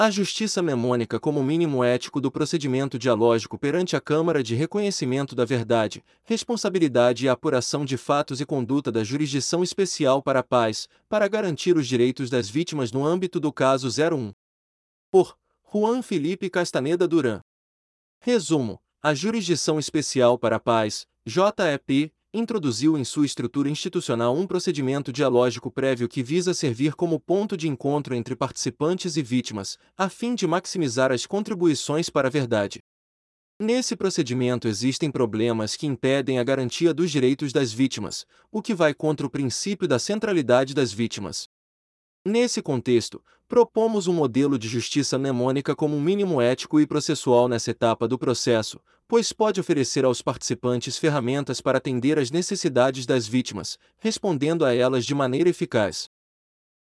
A justiça mnemônica como mínimo ético do procedimento dialógico perante a Câmara de Reconhecimento da Verdade, Responsabilidade e Apuração de Fatos e Conduta da Jurisdição Especial para a Paz, para garantir os direitos das vítimas no âmbito do caso 01. Por Juan Felipe Castaneda Duran. Resumo: a Jurisdição Especial para a Paz, JEP, introduziu em sua estrutura institucional um procedimento dialógico prévio que visa servir como ponto de encontro entre participantes e vítimas, a fim de maximizar as contribuições para a verdade. Nesse procedimento existem problemas que impedem a garantia dos direitos das vítimas, o que vai contra o princípio da centralidade das vítimas. Nesse contexto, propomos um modelo de justiça mnemônica como um mínimo ético e processual nessa etapa do processo, pois pode oferecer aos participantes ferramentas para atender às necessidades das vítimas, respondendo a elas de maneira eficaz.